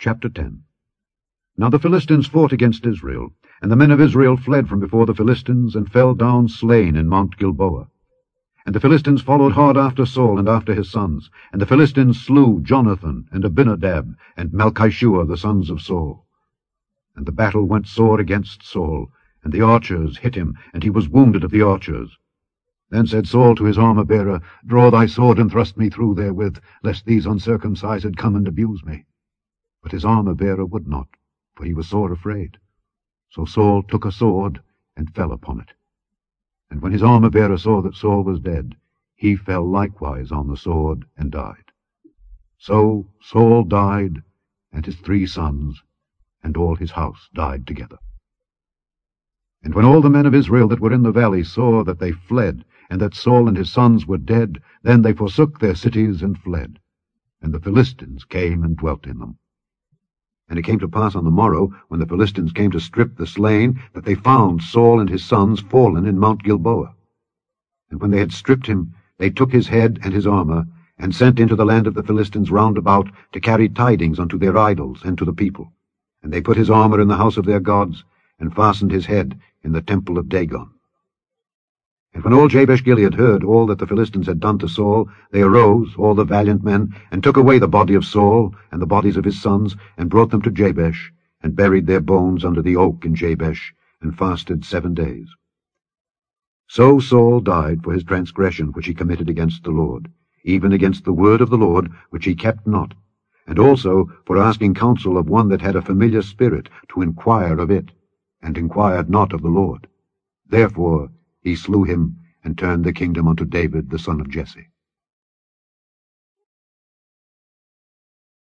Chapter 10. Now the Philistines fought against Israel, and the men of Israel fled from before the Philistines, and fell down slain in Mount Gilboa. And the Philistines followed hard after Saul and after his sons, and the Philistines slew Jonathan and Abinadab and Malchishua the sons of Saul. And the battle went sore against Saul, and the archers hit him, and he was wounded of the archers. Then said Saul to his armor-bearer, Draw thy sword and thrust me through therewith, lest these uncircumcised come and abuse me. But his armor-bearer would not, for he was sore afraid. So Saul took a sword and fell upon it. And when his armor-bearer saw that Saul was dead, he fell likewise on the sword and died. So Saul died, and his 3 sons, and all his house died together. And when all the men of Israel that were in the valley saw that they fled, and that Saul and his sons were dead, then they forsook their cities and fled. And the Philistines came and dwelt in them. And it came to pass on the morrow, when the Philistines came to strip the slain, that they found Saul and his sons fallen in Mount Gilboa. And when they had stripped him, they took his head and his armor, and sent into the land of the Philistines round about to carry tidings unto their idols and to the people. And they put his armor in the house of their gods, and fastened his head in the temple of Dagon. And when all Jabesh-Gilead heard all that the Philistines had done to Saul, they arose, all the valiant men, and took away the body of Saul and the bodies of his sons, and brought them to Jabesh, and buried their bones under the oak in Jabesh, and fasted 7 days. So Saul died for his transgression which he committed against the Lord, even against the word of the Lord which he kept not, and also for asking counsel of one that had a familiar spirit to inquire of it, and inquired not of the Lord. Therefore he slew him, and turned the kingdom unto David the son of Jesse.